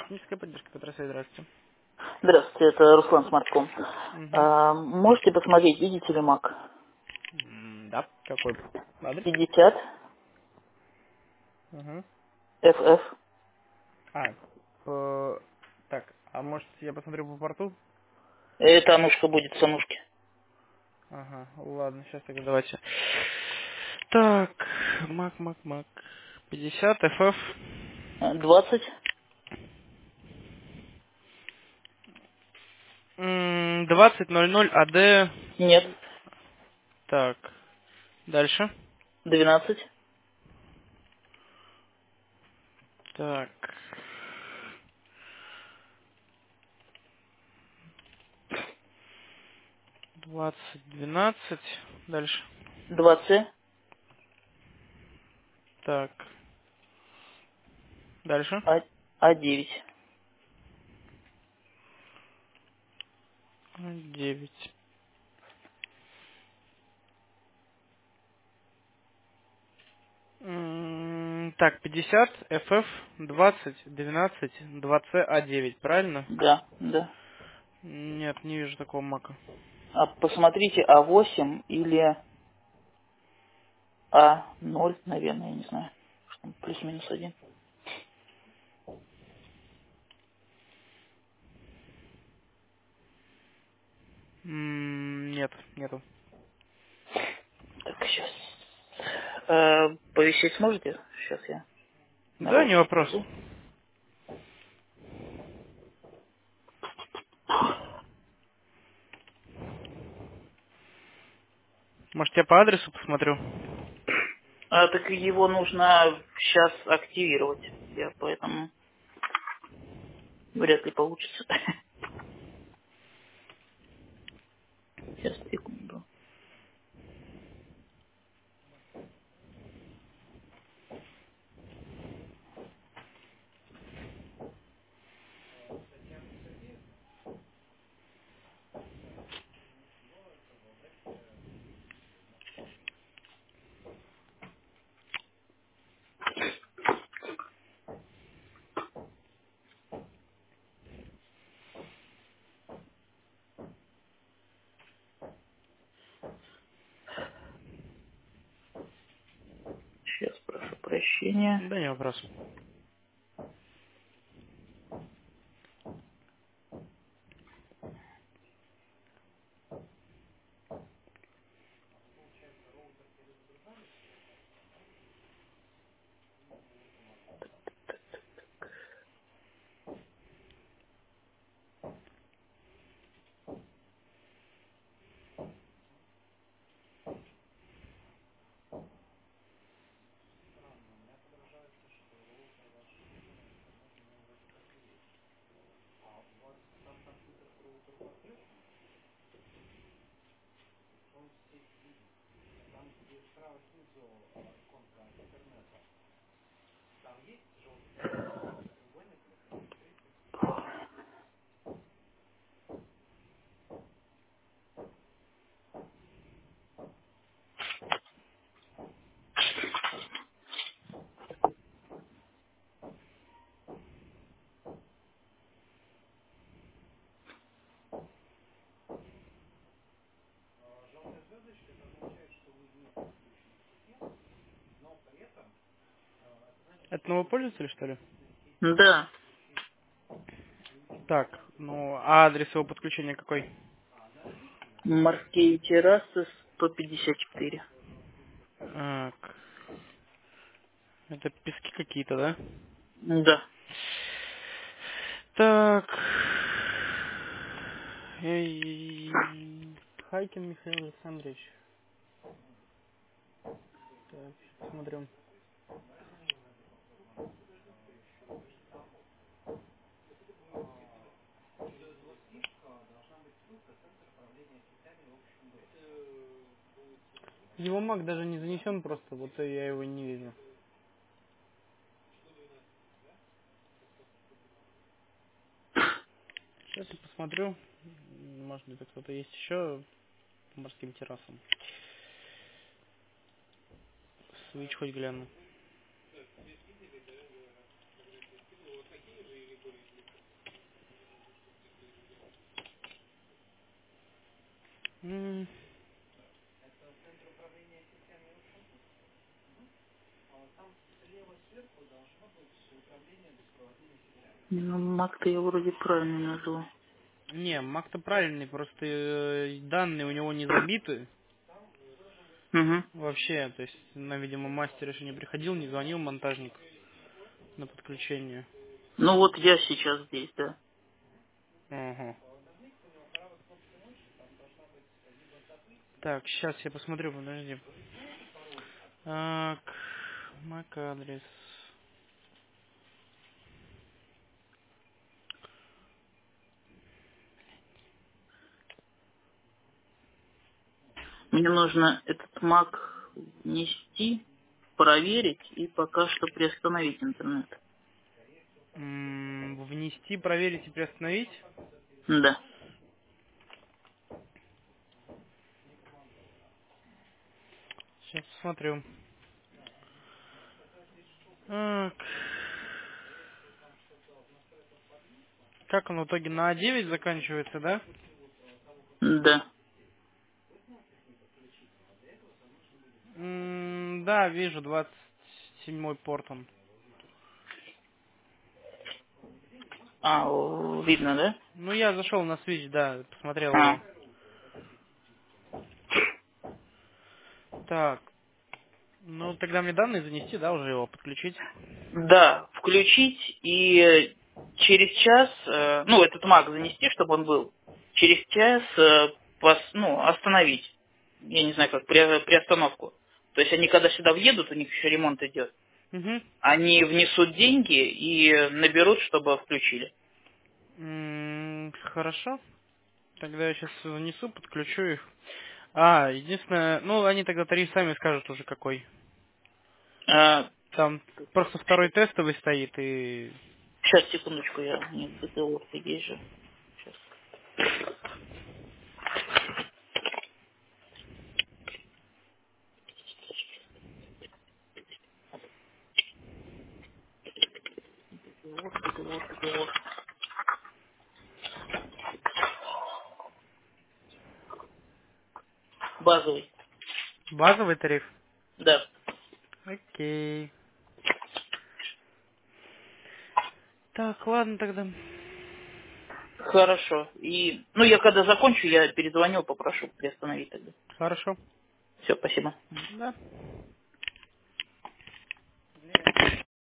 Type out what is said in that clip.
Техническая поддержка, Петра, здравствуйте. Здравствуйте, это Руслан Смартком. Угу. Можете посмотреть, видите ли Mac? Да, какой адрес? 50 Угу. FF. А, так, а может я посмотрю по порту? Это Анушка будет с Анушки. Ага, ладно, сейчас тогда давайте. Так, Мак. 50 FF 20? 2000 AD. Нет. Так, дальше. 12? Так, 2012. Дальше. 20? Так, дальше. А9. 9. Так, 50, FF, 20, 12, 2C, А9, правильно? Да, да. Нет, не вижу такого мака. А посмотрите А8 или А0, наверное, я не знаю. Что там, плюс-минус 1. Нет, нету. Так, сейчас. Повисеть сможете? Сейчас я Да, народ не вопрос. позову. Может, я по адресу посмотрю? Так его нужно сейчас активировать. Я поэтому вряд ли получится. Сейчас, секунду. Сейчас прошу прощения. Да, не вопрос. Это новый пользователь, что ли? Да, Так, ну, а адрес его подключения какой? морские террасы 154. Так, это пески какие-то, да? Да. Так. Хайкин Михаил Александрович. Так, смотрим. Его маг даже не занесен просто, вот я его не вижу. Сейчас я посмотрю. Может где-то кто-то есть еще по морским террасам. Свич хоть гляну. Ну, Мак-то я вроде правильно назвал. Не, Мак-то правильный, просто данные у него не забиты Угу. вообще. То есть, видимо, мастер еще не приходил, не звонил монтажник на подключение. Ну вот я сейчас здесь, да. Ага. Так, сейчас я посмотрю, подожди. Так, Мак адрес. Мне нужно этот Мак внести, проверить и пока что приостановить интернет. Внести, проверить и приостановить. Да. Сейчас посмотрю. Так. Как он в итоге на А9 заканчивается, да? Да. Да, вижу, 27-й порт он. Видно, да? Ну, я зашел на Switch, да, посмотрел его. А. Так, ну тогда мне данные занести, да, уже его подключить. Да, включить и через час, ну, этот Мак занести, чтобы он был. Через час остановить. Я не знаю, как, приостановку. То есть они когда сюда въедут, у них еще ремонт идет. Угу. Они внесут деньги и наберут, чтобы включили. Хорошо. Тогда я сейчас занесу, подключу их. Единственное, ну, они тогда тариф сами скажут уже какой. Сейчас, Там просто второй тестовый стоит и... секундочку, я не ГТО есть же. Сейчас. ГТО. Базовый. Базовый тариф? Да. Окей. Так, ладно тогда. Хорошо. И, ну, я когда закончу, я перезвоню, попрошу приостановить тогда. Хорошо. Все, спасибо. Да.